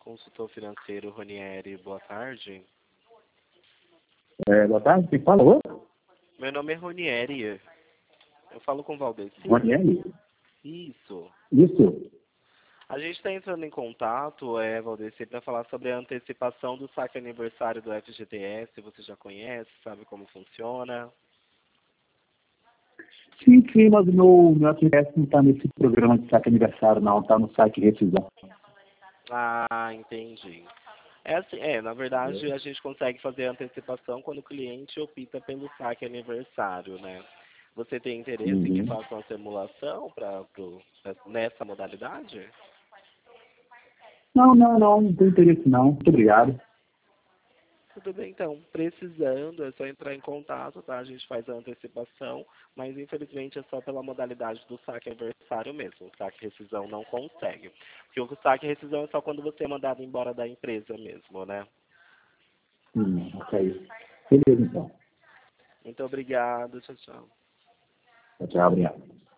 consultor financeiro Ronieri. Boa tarde. Boa tarde, quem fala? Meu nome é Ronieri. Eu falo com o Valdeci. Ronieri? Isso. Isso. A gente está entrando em contato, Valdeci, para falar sobre a antecipação do saque aniversário do FGTS. Você já conhece, sabe como funciona? Sim, mas meu FGTS não está nesse programa de saque aniversário, não. Está no saque rescisão. Ah, entendi. É assim, na verdade, a gente consegue fazer a antecipação quando o cliente opta pelo saque aniversário, né? Você tem interesse em que faça uma simulação nessa modalidade? Não tem interesse não. Muito obrigado. Tudo bem, então. Precisando, é só entrar em contato, tá? A gente faz a antecipação, mas infelizmente é só pela modalidade do saque aniversário mesmo. O saque rescisão não consegue. Porque o saque rescisão é só quando você é mandado embora da empresa mesmo, né? Ok. Beleza, então. Muito obrigado. Tchau, tchau. Tchau, obrigado.